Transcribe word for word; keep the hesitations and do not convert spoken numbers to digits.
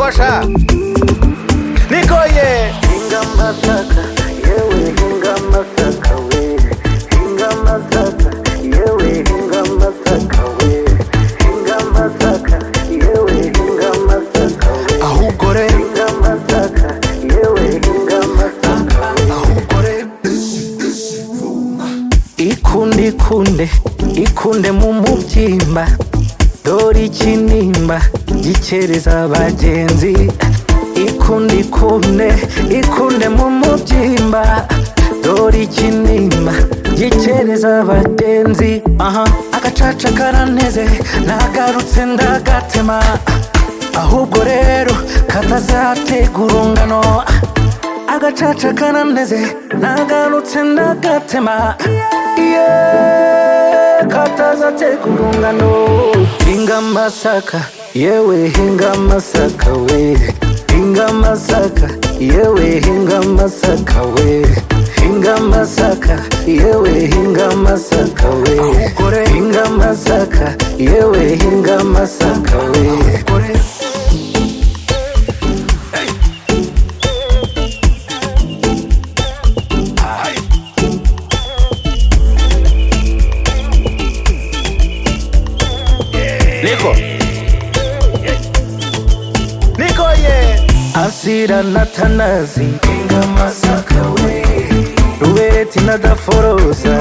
sha nikoye hinga masaka yewe hinga masaka we hinga masaka yewe hinga masaka we hinga masaka yewe hinga masaka we ahubwo re hinga masaka yewe hinga masaka we ahubwo re ikunde ikunde ikunde mu mubyimba dore ikinimba gikereza abagenzi ikunde ikunde ikunde mu mubyimba dore ikinimba gikereza abagenzi aha agacaca karanteze nagarutse ndagatema ahubwo rero katazatega urungano agacaca karanteze nagarutse ndagatema yeah, katazatega urungano hinga masaka yewe hinga masaka we hinga masaka yewe hinga masaka we hinga masaka yewe hinga masaka we hinga masaka yewe hinga masaka we niko niko ye asira natanazi hinga masaka we rubeti nadaforoza